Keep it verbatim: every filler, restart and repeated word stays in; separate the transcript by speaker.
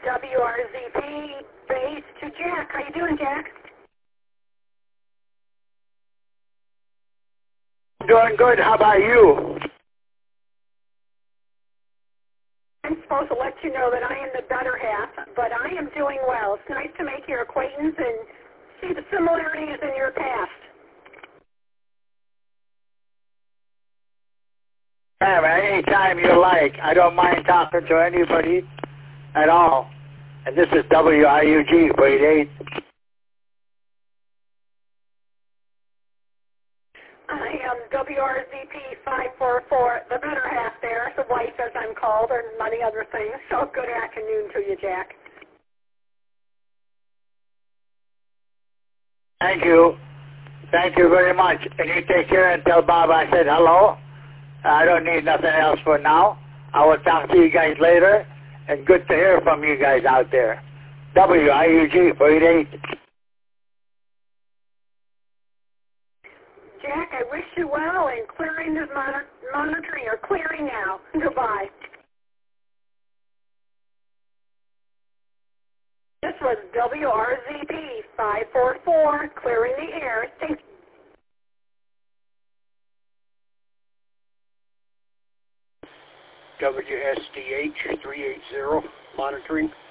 Speaker 1: W R Z P base to Jack. How you doing, Jack?
Speaker 2: Doing good. How about you?
Speaker 1: I'm supposed to let you know that I am the better half, but I am doing well. It's nice to make your acquaintance and see the similarities in your past.
Speaker 2: Ma'am, anytime you like. I don't mind talking to anybody at all. And this is W I U G, grade eight.
Speaker 1: I am W R Z P five four four, the better half there, the wife as I'm called, or many other things. So good afternoon to you, Jack.
Speaker 2: Thank you. Thank you very much. And you take care and tell Bob I said hello. I don't need nothing else for now. I will talk to you guys later. And good to hear from you guys out there. W I U G, grade eight.
Speaker 1: Jack, I wish you well in clearing the monitor monitoring or clearing now. Goodbye. This was W R Z P five four four, clearing the air. Thank you.
Speaker 3: W S D H three eighty, monitoring.